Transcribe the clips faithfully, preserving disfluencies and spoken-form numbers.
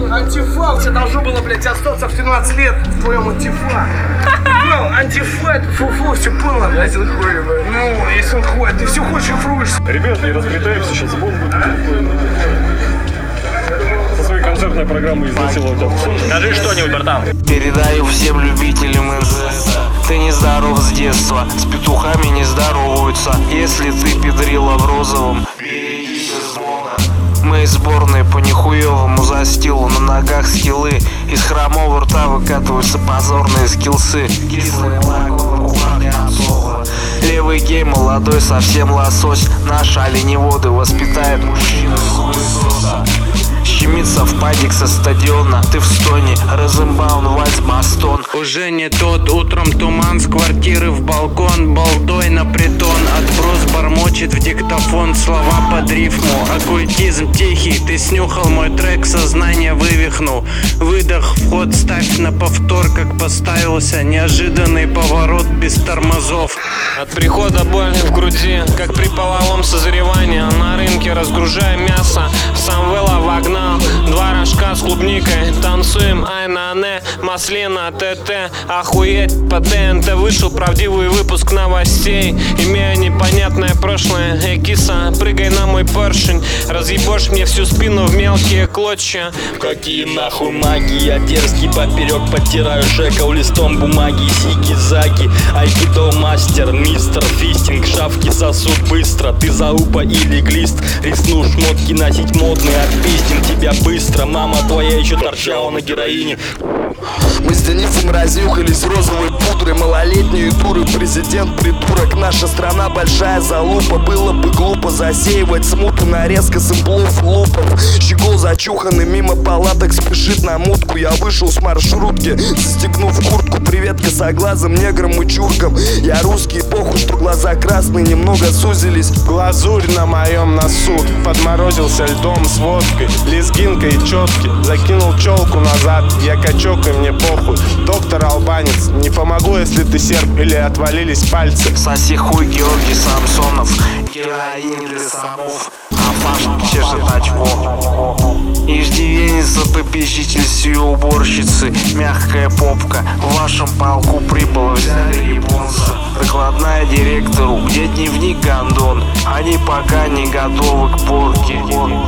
антифа, у тебя должно было, блядь, остаться в тринадцать лет в твоем антифа. Понял? Антифа, это фу-фу, все понял, блядь, он хуй, блядь. Ну, если он хуй, ты все хочешь фруешься. Ребят, не разметаемся, сейчас бомбу. Со своей концертной программой изнасиловать авто. Скажи что-нибудь, братан. Передаю всем любителям инцеста. Ты не здоров с детства, с петухами не здороваются. Если ты педрила в розовом, берегись звона. Мы из сборной по нихуевому застилу. На ногах скиллы, из хромого рта выкатываются позорные скиллсы. Кислый лак, не отсохло. Левый гей молодой, совсем лосось. Наши оленеводы воспитает мужчину с хуесоса. Щемится в падик со стадиона. Ты в стоне, Розенбаум, вальс, бастон. Уже не тот, утром туман с квартиры в балкон. Балдой на притон, отброс бормочет в диктофон. Слова под рифму, оккультизм тихий. Ты снюхал мой трек, сознание вывихнул. Выдох, вход ставь на повтор. Как поставился неожиданный поворот без тормозов. От прихода боли в груди, как при половом созревании. На рынке разгружаю мясо, сам Вэлла вогнал. Два рожка с клубникой, танцуем, ай на не, маслина, ТТ, охуеть, по ТНТ вышел правдивый выпуск новостей. Имея непонятное прошлое, эй, киса, прыгай на мой поршень, разъебошь мне всю спину в мелкие клочья. Какие нахуй маги, я дерзкий поперек подтираю шекал листом бумаги. Сики-заки, айкидо мастер, мистер фистинг, шавки сосут быстро. Ты заупа или глист, рискну шмотки носить модные, отпиздим тебя быстро. Мама твоя еще торчала на героине. Мы с Денисом разнюхались розовой пудрой. Малолетние туры, президент придурок. Наша страна большая залупа. Было бы глупо засеивать смуту нарезка сэмплов лупов. Щегол зачуханный мимо палаток спешит на мутку. Я вышел с маршрутки, застегнув куртку. Привет косоглазым неграм и чуркам. Я русский, похуй, что глаза красные немного сузились. Глазурь на моем носу, подморозился льдом с водкой. Лезгинка и четки, закинул челку назад. Я качок и мне похуй, доктор албанец. Не помогу, если ты серб или отвалились пальцы. Соси хуй, Георгий Самсонов. Героин для самов, а Пашка чешет очко. Иждивенница, попечитель сию уборщицы. Мягкая попка, в вашем полку прибыло, взяли японца. Прикладная директору, где дневник гондон. Они пока не готовы к порке.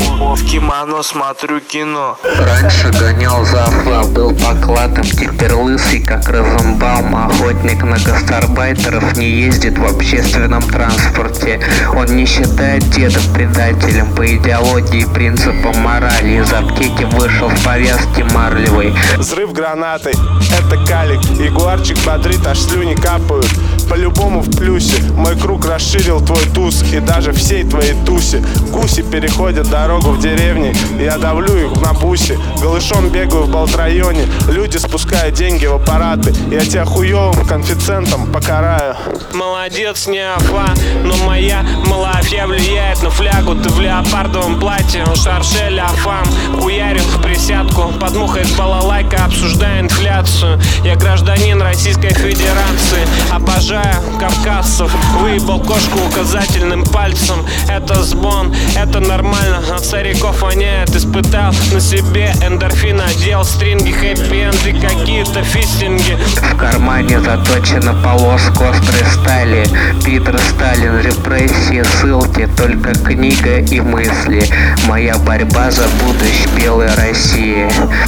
В кимоно смотрю кино. Раньше гонял за Афла, был покладом. Теперь лысый, как Розенбаум. Охотник на гастарбайтеров, не ездит в общественном транспорте. Он не считает деда предателем по идеологии и принципам морали. Из аптеки вышел в повязке марлевой. Взрыв гранатой, это калик. Ягуарчик бодрит, аж слюни капают. По-любому в плюсе. Мой круг расширил твой туз и даже всей твоей тусе. Гуси переходят дорогу в деревне, я давлю их на бусе. Голышом бегаю в Балтрайоне, люди спускают деньги в аппараты. Я тебя хуёвым коэффициентом покараю. Молодец, не афа, но моя малафья влияет на флягу. Ты в леопардовом платье, шаршель афам. Хуярю в присядку, под мухой с балалайка, обсуждая инфляцию. Я гражданин Российской Федерации, обожаю кавказцев. Выебал кошку указательным пальцем. Это сбон, это нормально. От стариков воняет, испытал на себе эндорфин. Одел стринги, хэппи-энды, какие-то фистинги. В кармане заточена полоска острой стали. Питер Сталин, репрессии, ссылки. Только книга и мысли. Моя борьба за будущее белой России.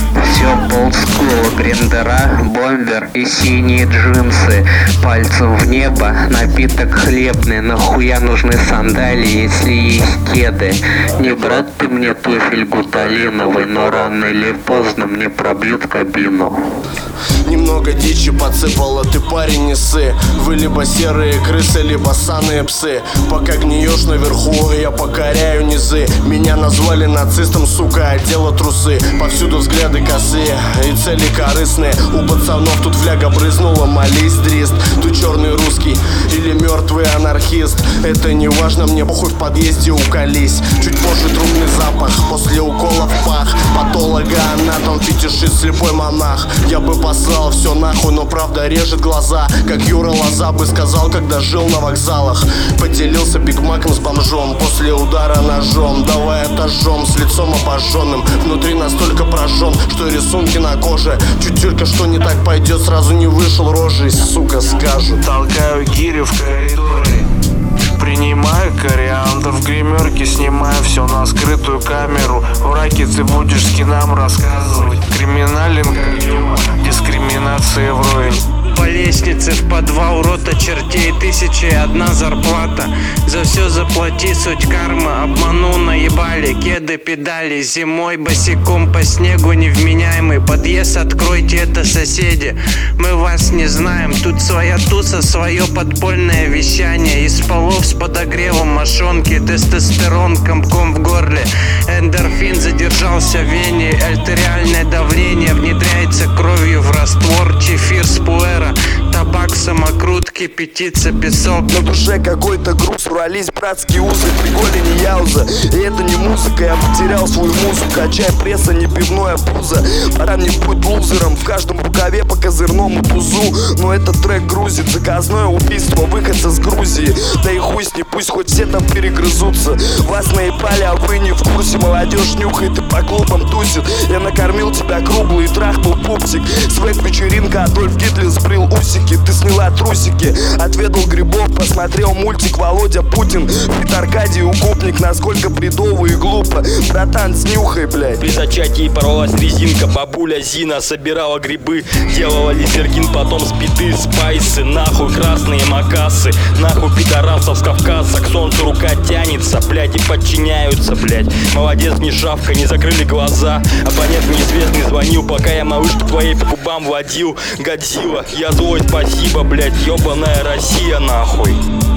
Все олдскул, гриндера, бомбер и синие джинсы. Пальцем в небо, напиток хлебный. Нахуя нужны сандалии, если есть кеды? Не брат ты мне туфель гуталиновый, но рано или поздно мне пробьют кабину. Немного дичи подсыпала, ты парень не ссы. Вы либо серые крысы, либо ссаные псы. Пока гниешь наверху, я покоряю низы. Меня назвали нацистом, сука, одела трусы. Повсюду взгляды косые и цели корыстные. У пацанов тут фляга брызнула, молись, дрист. Ты черный русский или мертвый анархист. Это не важно, мне похуй, в подъезде уколись. Чуть позже трупный запах, после укола в пах. Патолога-анатом, фетишист, слепой монах. Я бы послал все нахуй, но правда режет глаза. Как Юра Лоза бы сказал, когда жил на вокзалах. Поделился бигмаком с бомжом после удара ножом. Давай отожжем с лицом обожженным. Внутри настолько прожжен, что рисунки на коже. Чуть только что не так пойдет, сразу не вышел рожей, сука, скажут. Толкаю гири в коридоре, принимаю кориандр в гримерке, снимаю все на скрытую камеру. В раке ты будешь скинам рассказывать. Криминален как Дюма, дискриминация вровень. По лестнице в подвал, рота чертей, тысяча и одна зарплата. За все заплати, суть кармы, обману, наебали. Кеды, педали, зимой босиком по снегу невменяемый. Подъезд откройте, это соседи, мы вас не знаем. Тут своя туса, свое подпольное вещание. Из полов с подогревом мошонки, тестостерон комком в горле. Эндорфин задержался в вене, артериальное давление внедряется кровью в раствор. Чефир с пуэра, табак, самокрутки, петица, песок. На душе какой-то груз, урались братские узы, при голени яуза. И это не музыка, я потерял свою музыку. Качай пресса, не пивное пузо. Пора не быть лузером, в каждом рукаве по козырному тузу. Но этот трек грузит, заказное убийство выходца с Грузии. Да и хуй с ней, пусть хоть все там перегрызутся. Вас наебали, а вы не в курсе. Молодежь нюхает и по клубам тусит. Я накормил тебя круглый и трахнул пупсик. Свет-вечеринка, Адольф Гитлер сбрил усики. Ты сняла трусики, отведал грибов, посмотрел мультик Володя Путин. Пит Аркадий укупник, насколько бредово и глупо. Братан, снюхай, блядь. При зачатии порвалась резинка, бабуля Зина собирала грибы, делала лизергин, потом спиды, спайсы. Нахуй красные макасы, нахуй пидорасов с Кавказа. К солнцу рука тянется, блядь, и подчиняются, блядь. Молодец, не шавка, не закрыли глаза. Абонент неизвестный звонил, пока я малышку твоей по губам водил. Годзилла, я злой, спасибо, блядь, ёбаная Россия, нахуй.